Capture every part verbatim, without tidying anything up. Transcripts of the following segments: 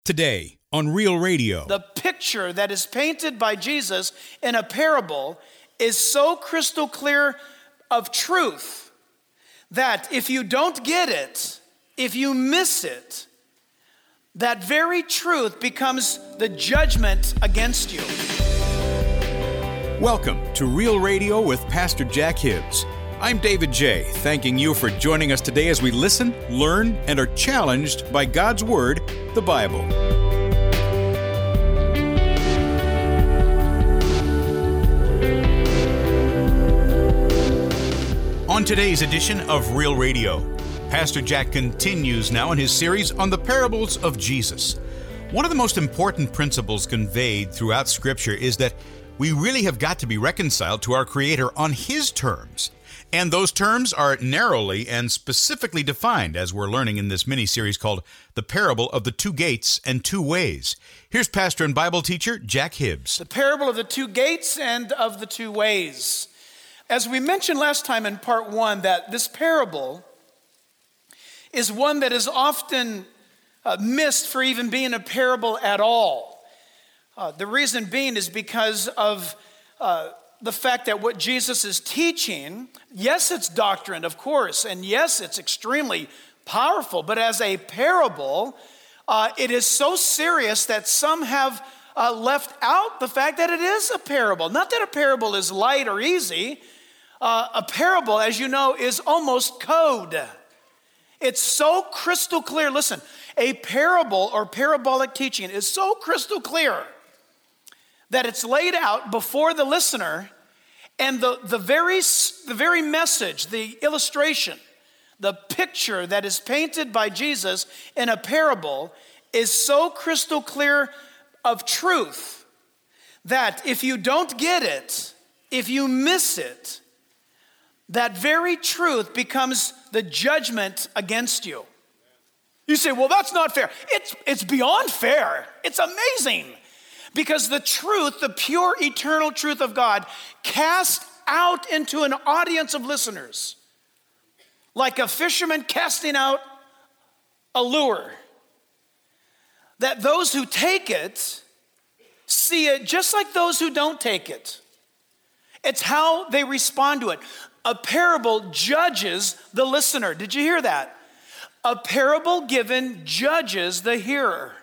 Today on Real Radio. The picture that is painted by Jesus in a parable is so crystal clear of truth that if you don't get it, if you miss it, that very truth becomes the judgment against you. Welcome to Real Radio with Pastor Jack Hibbs. I'm David J., thanking you for joining us today as we listen, learn, and are challenged by God's Word, the Bible. On today's edition of Real Radio, Pastor Jack continues now in his series on the parables of Jesus. One of the most important principles conveyed throughout Scripture is that we really have got to be reconciled to our Creator on His terms. And those terms are narrowly and specifically defined, as we're learning in this mini-series called The Parable of the Two Gates and Two Ways. Here's pastor and Bible teacher Jack Hibbs. The parable of the two gates and of the two ways. As we mentioned last time in part one, that this parable is one that is often uh, missed for even being a parable at all. Uh, the reason being is because of uh, the fact that what Jesus is teaching, yes, it's doctrine, of course, and yes, it's extremely powerful, but as a parable, uh, it is so serious that some have uh, left out the fact that it is a parable. Not that a parable is light or easy. Uh, a parable, as you know, is almost code. It's so crystal clear. Listen, a parable or parabolic teaching is so crystal clear that it's laid out before the listener, and the, the, very, the very message, the illustration, the picture that is painted by Jesus in a parable is so crystal clear of truth that if you don't get it, if you miss it, that very truth becomes the judgment against you. You say, well, that's not fair. It's, it's beyond fair. It's amazing. Because the truth, the pure eternal truth of God, cast out into an audience of listeners, like a fisherman casting out a lure, that those who take it see it just like those who don't take it. It's how they respond to it. A parable judges the listener. Did you hear that? A parable given judges the hearer.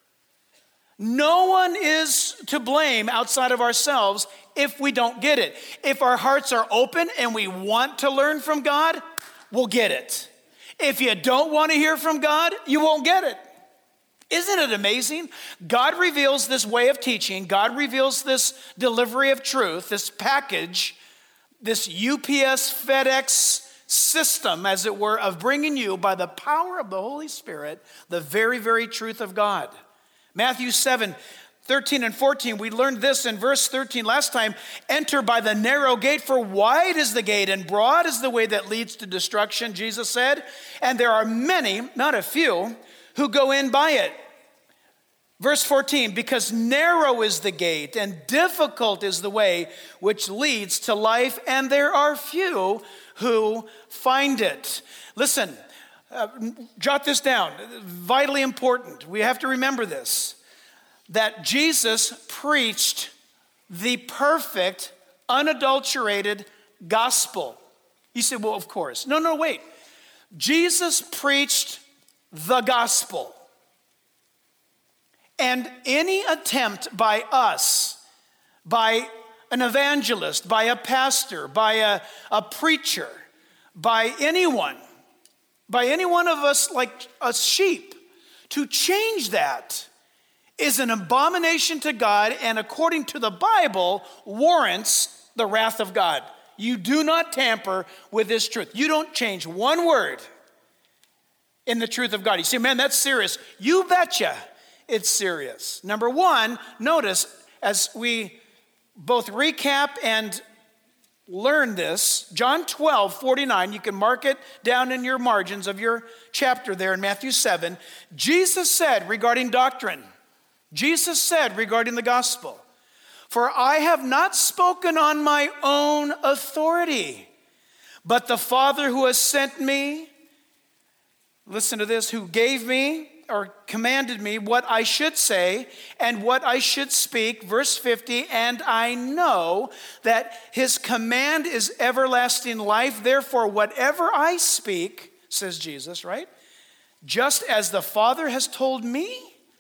No one is to blame outside of ourselves if we don't get it. If our hearts are open and we want to learn from God, we'll get it. If you don't want to hear from God, you won't get it. Isn't it amazing? God reveals this way of teaching. God reveals this delivery of truth, this package, this U P S, FedEx system, as it were, of bringing you by the power of the Holy Spirit, the very, very truth of God. Matthew seven, thirteen and fourteen, we learned this in verse thirteen last time. Enter by the narrow gate, for wide is the gate and broad is the way that leads to destruction, Jesus said. And there are many, not a few, who go in by it. Verse fourteen, because narrow is the gate and difficult is the way which leads to life, and there are few who find it. Listen, uh, jot this down, vitally important. We have to remember this, that Jesus preached the perfect, unadulterated gospel. You say, well, of course. No, no, wait. Jesus preached the gospel. And any attempt by us, by an evangelist, by a pastor, by a, a preacher, by anyone, by any one of us like a sheep, to change that is an abomination to God, and according to the Bible, warrants the wrath of God. You do not tamper with this truth. You don't change one word in the truth of God. You say, man, that's serious. You betcha. It's serious. Number one, notice as we both recap and learn this, John twelve, forty-nine, you can mark it down in your margins of your chapter there in Matthew seven. Jesus said regarding doctrine, Jesus said regarding the gospel, for I have not spoken on my own authority, but the Father who has sent me, listen to this, who gave me, or commanded me what I should say and what I should speak. Verse fifty, and I know that his command is everlasting life. Therefore, whatever I speak, says Jesus, right? Just as the Father has told me,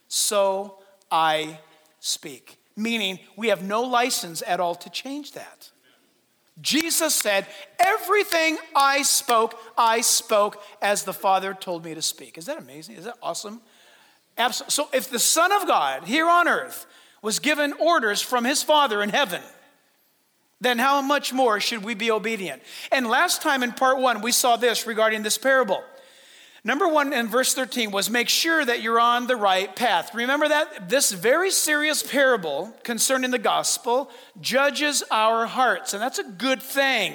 so I speak. Meaning, we have no license at all to change that. Jesus said, everything I spoke, I spoke as the Father told me to speak. Is that amazing? Is that awesome? Absolutely. So if the Son of God here on earth was given orders from his Father in heaven, then how much more should we be obedient? And last time in part one, we saw this regarding this parable. Number one in verse thirteen was make sure that you're on the right path. Remember that? This very serious parable concerning the gospel judges our hearts, and that's a good thing.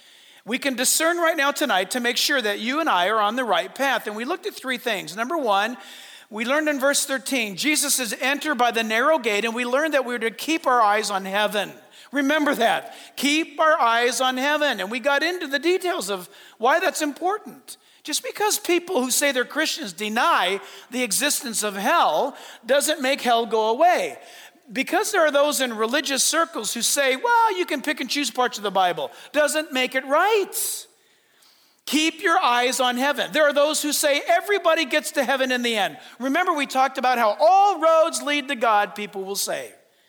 We can discern right now tonight to make sure that you and I are on the right path. And we looked at three things. Number one, we learned in verse thirteen, Jesus says, enter by the narrow gate, and we learned that we were to keep our eyes on heaven. Remember that. Keep our eyes on heaven. And we got into the details of why that's important. Just because people who say they're Christians deny the existence of hell doesn't make hell go away. Because there are those in religious circles who say, well, you can pick and choose parts of the Bible, doesn't make it right. Keep your eyes on heaven. There are those who say everybody gets to heaven in the end. Remember, we talked about how all roads lead to God, people will say.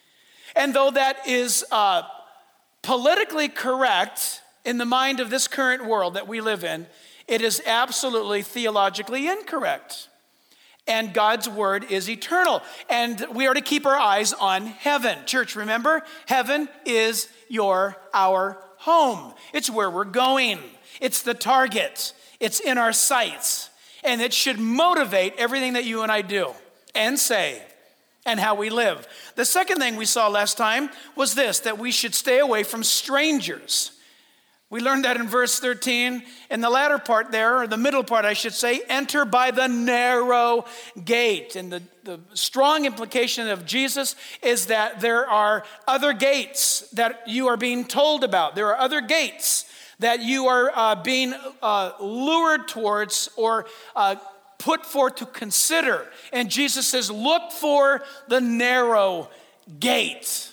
And though that is uh, politically correct in the mind of this current world that we live in, it is absolutely theologically incorrect. And God's word is eternal. And we are to keep our eyes on heaven. Church, remember, heaven is your, our home. It's where we're going. It's the target. It's in our sights. And it should motivate everything that you and I do and say and how we live. The second thing we saw last time was this, that we should stay away from strangers. We learned that in verse thirteen. In the latter part there, or the middle part, I should say, enter by the narrow gate. And the, the strong implication of Jesus is that there are other gates that you are being told about. There are other gates that you are uh, being uh, lured towards or uh, put forth to consider. And Jesus says, look for the narrow gate.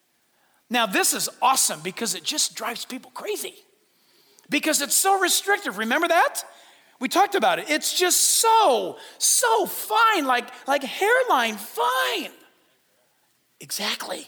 Now, this is awesome because it just drives people crazy. Because it's so restrictive. Remember that? We talked about it. It's just so, so fine, like, like hairline fine. Exactly.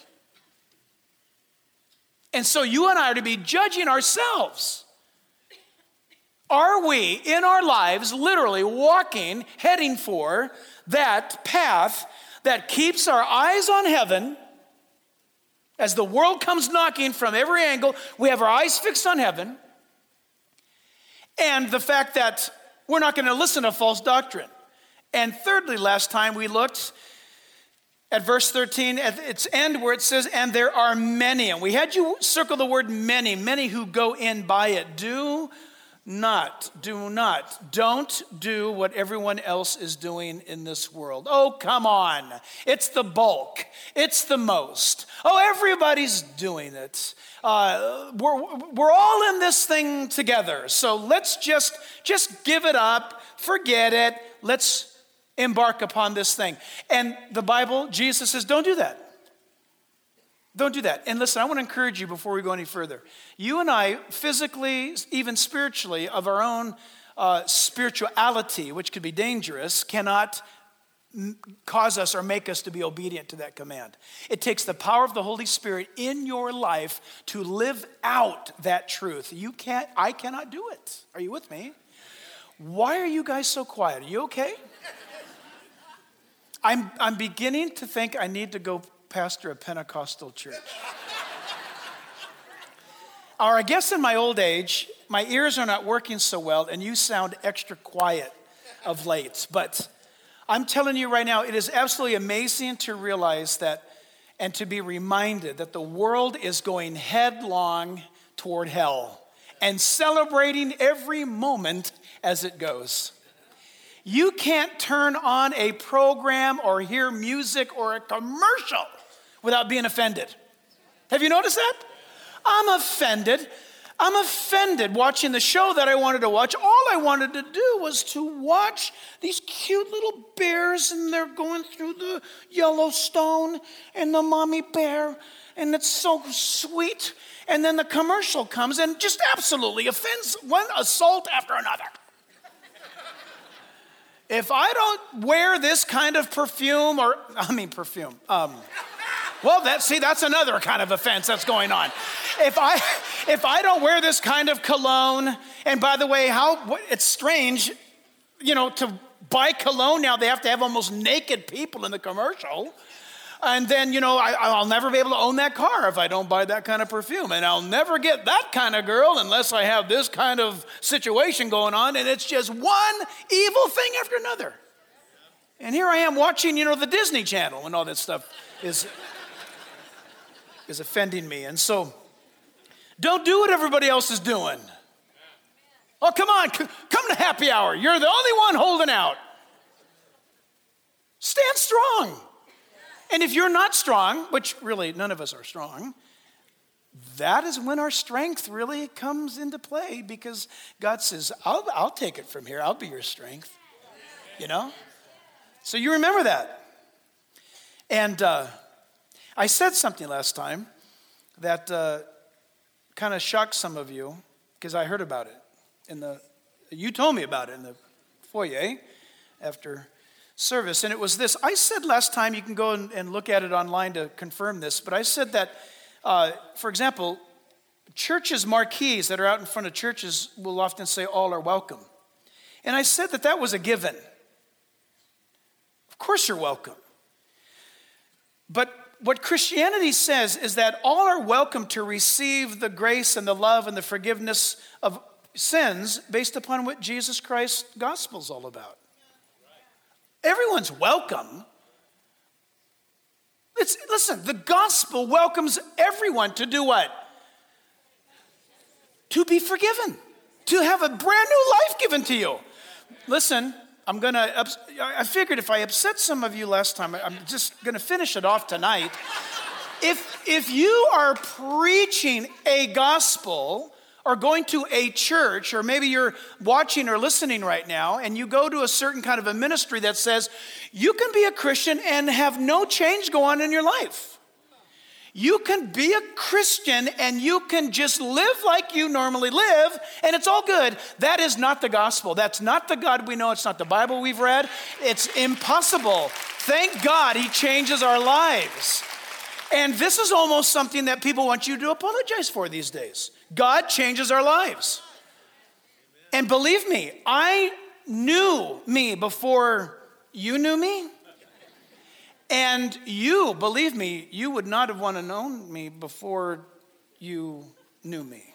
And so you and I are to be judging ourselves. Are we in our lives literally walking, heading for that path that keeps our eyes on heaven? As the world comes knocking from every angle, we have our eyes fixed on heaven. And the fact that we're not going to listen to false doctrine. And thirdly, last time we looked at verse thirteen, at its end where it says, and there are many. And we had you circle the word many, many who go in by it. Do not, do not, don't do what everyone else is doing in this world. Oh, come on. It's the bulk. It's the most. Oh, everybody's doing it. Uh, we're, we're all in this thing together. So let's just, just give it up, forget it. Let's embark upon this thing. And the Bible, Jesus says, don't do that. Don't do that. And listen, I want to encourage you before we go any further. You and I, physically, even spiritually, of our own uh, spirituality, which could be dangerous, cannot m- cause us or make us to be obedient to that command. It takes the power of the Holy Spirit in your life to live out that truth. You can't, I cannot do it. Are you with me? Why are you guys so quiet? Are you okay? I'm, I'm beginning to think I need to go pastor a Pentecostal church. Or I guess in my old age, my ears are not working so well and you sound extra quiet of late. But I'm telling you right now, it is absolutely amazing to realize that and to be reminded that the world is going headlong toward hell and celebrating every moment as it goes. You can't turn on a program or hear music or a commercial without being offended. Have you noticed that? I'm offended. I'm offended watching the show that I wanted to watch. All I wanted to do was to watch these cute little bears, and they're going through the Yellowstone, and the mommy bear, and it's so sweet. And then the commercial comes and just absolutely offends one assault after another. If I don't wear this kind of perfume, or, I mean perfume, um, well, that, see, that's another kind of offense that's going on. If I if I don't wear this kind of cologne, and by the way, how it's strange, you know, to buy cologne now, they have to have almost naked people in the commercial. And then, you know, I, I'll never be able to own that car if I don't buy that kind of perfume. And I'll never get that kind of girl unless I have this kind of situation going on. And it's just one evil thing after another. And here I am watching, you know, the Disney Channel, and all that stuff is, is offending me. And so, don't do what everybody else is doing. Oh, come on, c- come to happy hour. You're the only one holding out. Stand strong. And if you're not strong, which really none of us are strong, that is when our strength really comes into play, because God says, I'll, I'll take it from here. I'll be your strength, you know? So you remember that. And uh, I said something last time that uh, kind of shocked some of you, because I heard about it in the, you told me about it in the foyer after service, and it was this. I said last time, you can go and, and look at it online to confirm this, but I said that, uh, for example, churches' marquees that are out in front of churches will often say, all are welcome. And I said that that was a given. Of course you're welcome. But what Christianity says is that all are welcome to receive the grace and the love and the forgiveness of sins based upon what Jesus Christ's gospel is all about. Everyone's welcome. It's, listen, the gospel welcomes everyone to do what? To be forgiven. To have a brand new life given to you. Listen, I'm going to, I figured if I upset some of you last time, I'm just going to finish it off tonight. If, if you are preaching a gospel, or going to a church, or maybe you're watching or listening right now, and you go to a certain kind of a ministry that says, you can be a Christian and have no change go on in your life. You can be a Christian and you can just live like you normally live, and it's all good. That is not the gospel. That's not the God we know. It's not the Bible we've read. It's impossible. Thank God he changes our lives. And this is almost something that people want you to apologize for these days. God changes our lives. And believe me, I knew me before you knew me. And you, believe me, you would not have wanted to know me before you knew me.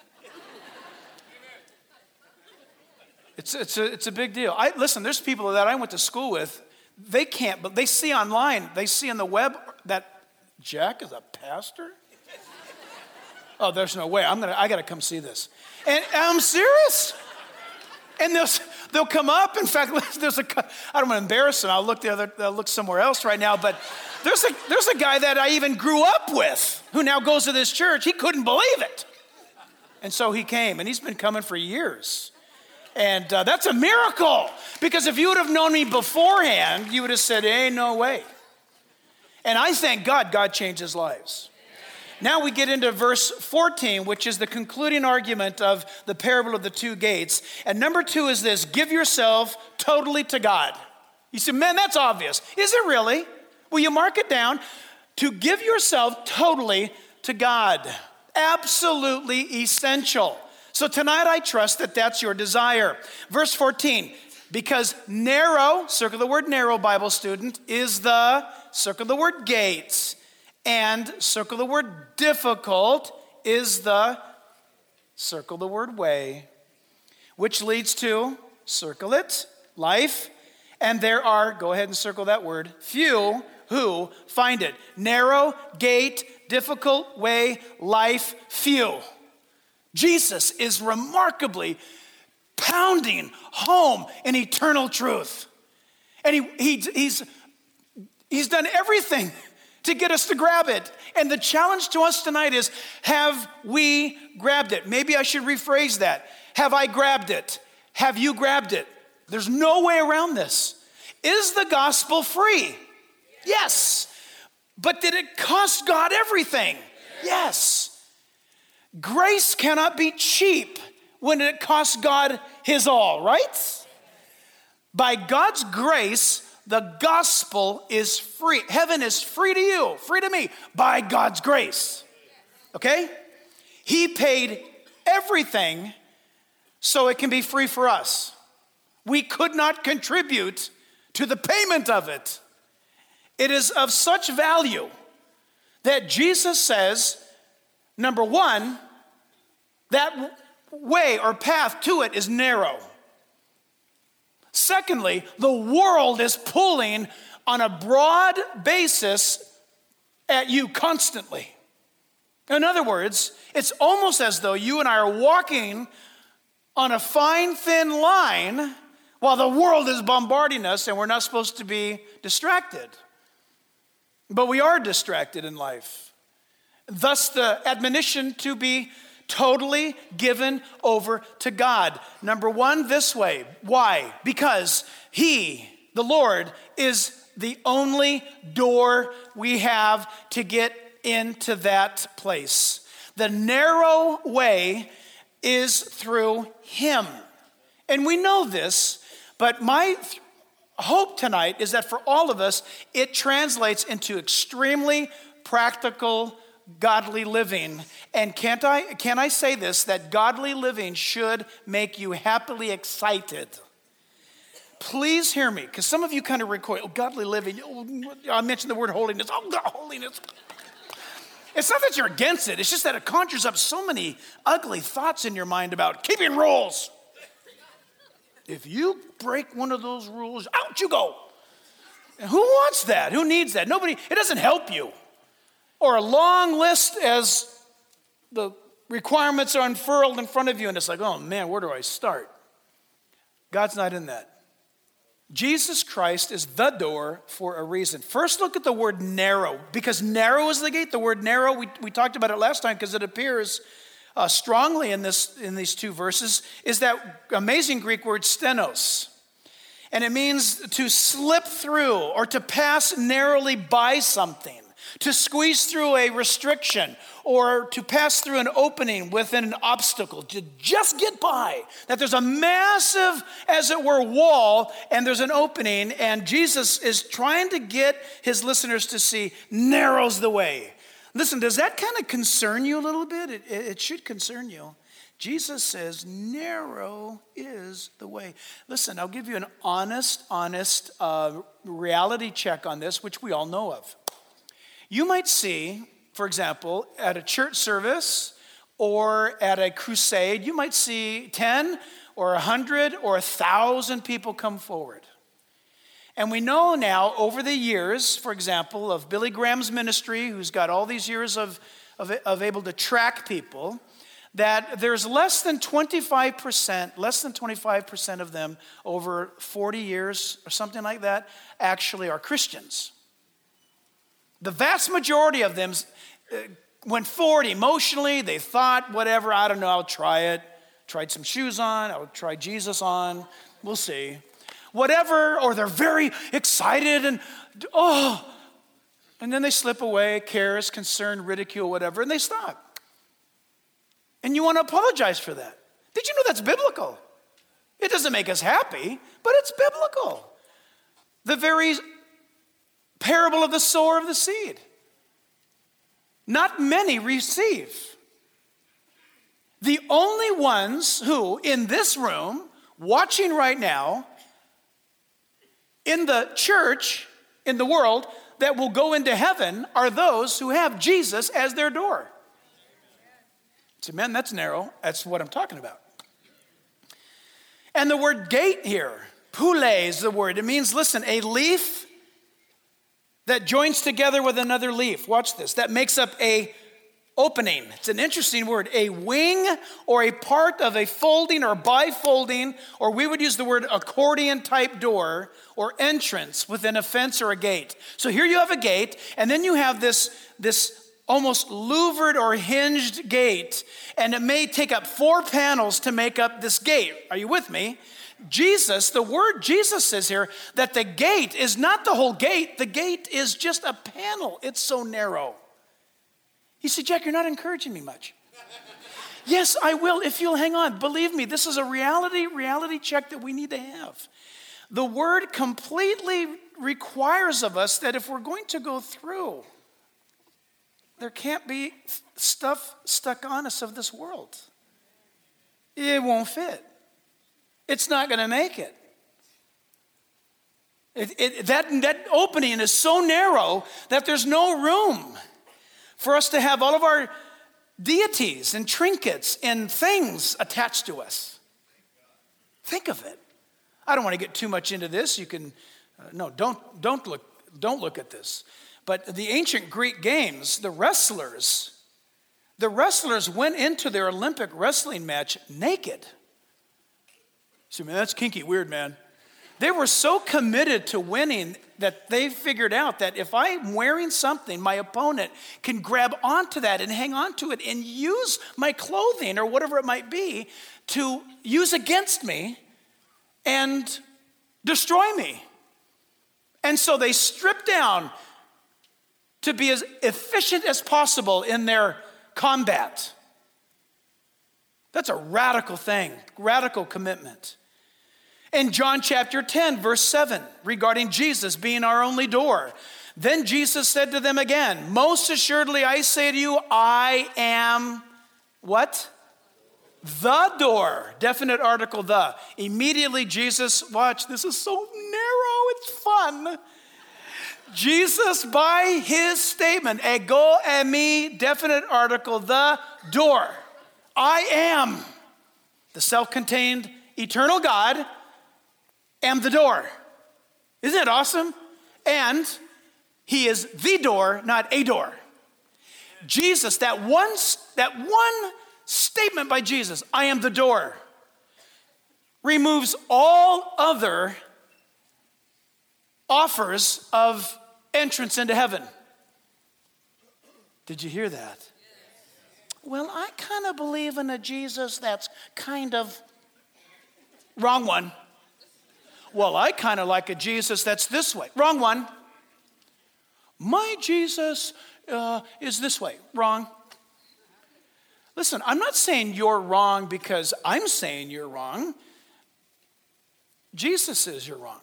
It's, it's, a, it's a big deal. I, listen, there's people that I went to school with, they can't, but they see online, they see on the web that Jack is a pastor? Oh, there's no way. I'm gonna. I gotta come see this. And I'm serious. And they'll they'll come up. In fact, there's a. I don't want to embarrass them. I'll look the other. I'll look somewhere else right now. But there's a there's a guy that I even grew up with who now goes to this church. He couldn't believe it, and so he came, and he's been coming for years. And uh, that's a miracle, because if you would have known me beforehand, you would have said, "Hey, no way." And I thank God. God changes lives. Now we get into verse fourteen, which is the concluding argument of the parable of the two gates. And number two is this: give yourself totally to God. You say, man, that's obvious. Is it really? Will you mark it down? To give yourself totally to God. Absolutely essential. So tonight I trust that that's your desire. Verse fourteen, because narrow, circle the word narrow, Bible student, is the, circle the word gates. And circle the word difficult is the, circle the word way, which leads to, circle it, life. And there are, go ahead and circle that word, few who find it. Narrow, gate, difficult, way, life, few. Jesus is remarkably pounding home an eternal truth. And he, he he's, he's done everything to get us to grab it. And the challenge to us tonight is, have we grabbed it? Maybe I should rephrase that. Have I grabbed it? Have you grabbed it? There's no way around this. Is the gospel free? Yes. But did it cost God everything? Yes. Grace cannot be cheap when it costs God his all, right? By God's grace, the gospel is free. Heaven is free to you, free to me, by God's grace. Okay? He paid everything so it can be free for us. We could not contribute to the payment of it. It is of such value that Jesus says, number one, that way or path to it is narrow. Secondly, the world is pulling on a broad basis at you constantly. In other words, it's almost as though you and I are walking on a fine, thin line while the world is bombarding us, and we're not supposed to be distracted. But we are distracted in life. Thus, the admonition to be totally given over to God. Number one, this way. Why? Because He, the Lord, is the only door we have to get into that place. The narrow way is through Him. And we know this, but my th- hope tonight is that for all of us, it translates into extremely practical, godly living. And can't I, can I say this, that godly living should make you happily excited. Please hear me, because some of you kind of recoil. Oh, godly living, oh, I mentioned the word holiness. Oh, God, holiness. It's not that you're against it. It's just that it conjures up so many ugly thoughts in your mind about keeping rules. If you break one of those rules, out you go. And who wants that? Who needs that? Nobody. It doesn't help you. Or a long list as the requirements are unfurled in front of you, and it's like, oh man, where do I start? God's not in that. Jesus Christ is the door for a reason. First, look at the word narrow, because narrow is the gate. The word narrow, we, we talked about it last time because it appears uh, strongly in this in these two verses, is that amazing Greek word stenos. And it means to slip through or to pass narrowly by something, to squeeze through a restriction or to pass through an opening within an obstacle, to just get by. That there's a massive, as it were, wall and there's an opening, and Jesus is trying to get his listeners to see narrows the way. Listen, does that kind of concern you a little bit? It, it, it should concern you. Jesus says, narrow is the way. Listen, I'll give you an honest, honest uh, reality check on this, which we all know of. You might see, for example, at a church service or at a crusade, you might see ten or one hundred or one thousand people come forward. And we know now over the years, for example, of Billy Graham's ministry, who's got all these years of, of, of able to track people, that there's less than twenty-five percent, less than twenty-five percent of them over forty years or something like that actually are Christians. The vast majority of them went forward emotionally. They thought, whatever, I don't know, I'll try it. Tried some shoes on, I'll try Jesus on, we'll see. Whatever, or they're very excited and, oh, and then they slip away, cares, concern, ridicule, whatever, and they stop. And you want to apologize for that. Did you know that's biblical? It doesn't make us happy, but it's biblical. The very parable of the sower of the seed. Not many receive. The only ones who, in this room, watching right now, in the church, in the world, that will go into heaven are those who have Jesus as their door. So, man, that's narrow. That's what I'm talking about. And the word gate here, pule is the word. It means, listen, a leaf that joins together with another leaf. Watch this. That makes up a opening. It's an interesting word. A wing or a part of a folding or bifolding, or we would use the word accordion type door or entrance within a fence or a gate. So here you have a gate, and then you have this, this almost louvered or hinged gate, and it may take up four panels to make up this gate. Are you with me? Jesus, the word Jesus says here that the gate is not the whole gate. The gate is just a panel. It's so narrow. You see, Jack, you're not encouraging me much. Yes, I will if you'll hang on. Believe me, this is a reality, reality check that we need to have. The word completely requires of us that if we're going to go through, there can't be stuff stuck on us of this world. It won't fit. It's not going to make it. It, it. That, that opening is so narrow that there's no room for us to have all of our deities and trinkets and things attached to us. Think of it. I don't want to get too much into this. You can, uh, no, don't, don't look, don't look at this. But the ancient Greek games, the wrestlers, the wrestlers went into their Olympic wrestling match naked. See, man, that's kinky weird, man. They were so committed to winning that they figured out that if I'm wearing something, my opponent can grab onto that and hang on to it and use my clothing or whatever it might be to use against me and destroy me. And so they stripped down to be as efficient as possible in their combat. That's a radical thing, radical commitment. In John chapter ten, verse seven, regarding Jesus being our only door, then Jesus said to them again, most assuredly I say to you, I am what? The door. Definite article, the. Immediately Jesus, watch, this is so narrow, it's fun. Jesus, by his statement, ego eimi, definite article, the door. I am the self-contained eternal God, am the door. Isn't that awesome? And he is the door, not a door. Jesus, that one, that one statement by Jesus, I am the door, removes all other offers of entrance into heaven. Did you hear that? Well, I kind of believe in a Jesus that's kind of wrong one. Well, I kind of like a Jesus that's this way. Wrong one. My Jesus uh, is this way. Wrong. Listen, I'm not saying you're wrong because I'm saying you're wrong. Jesus says you're wrong.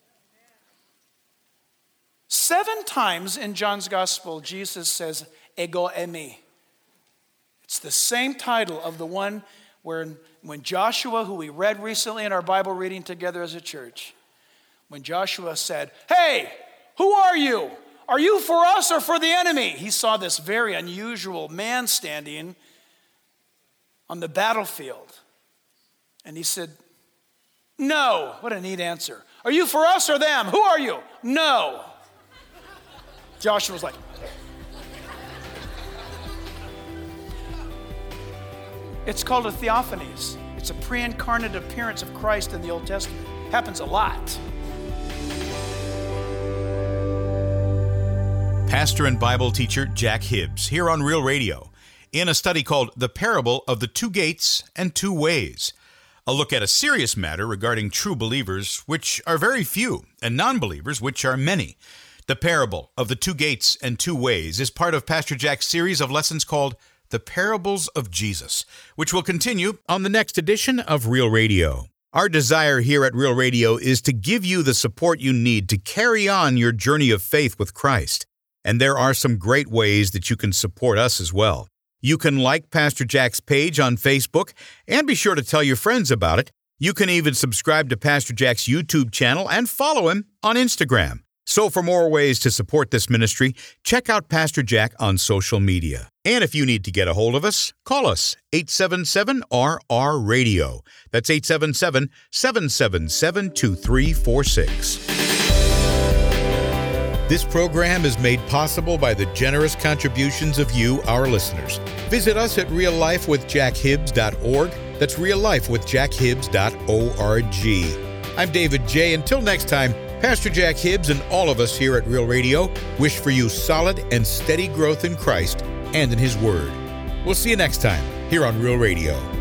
Seven times in John's gospel, Jesus says, ego eimi. It's the same title of the one where when Joshua, who we read recently in our Bible reading together as a church, when Joshua said, hey, who are you? Are you for us or for the enemy? He saw this very unusual man standing on the battlefield. And he said, no. What a neat answer. Are you for us or them? Who are you? No. Joshua was like, it's called a theophanies. It's a pre-incarnate appearance of Christ in the Old Testament. Happens a lot. Pastor and Bible teacher Jack Hibbs here on Real Radio in a study called The Parable of the Two Gates and Two Ways. A look at a serious matter regarding true believers, which are very few, and non-believers, which are many. The Parable of the Two Gates and Two Ways is part of Pastor Jack's series of lessons called The Parables of Jesus, which will continue on the next edition of Real Radio. Our desire here at Real Radio is to give you the support you need to carry on your journey of faith with Christ. And there are some great ways that you can support us as well. You can like Pastor Jack's page on Facebook and be sure to tell your friends about it. You can even subscribe to Pastor Jack's YouTube channel and follow him on Instagram. So for more ways to support this ministry, check out Pastor Jack on social media. And if you need to get a hold of us, call us eight seven seven R R radio. That's eight seven seven, seven seven seven, two three four six. This program is made possible by the generous contributions of you, our listeners. Visit us at real life with jack hibbs dot org. That's real life with jack hibbs dot org. I'm David J. Until next time, Pastor Jack Hibbs and all of us here at Real Radio wish for you solid and steady growth in Christ and in His Word. We'll see you next time here on Real Radio.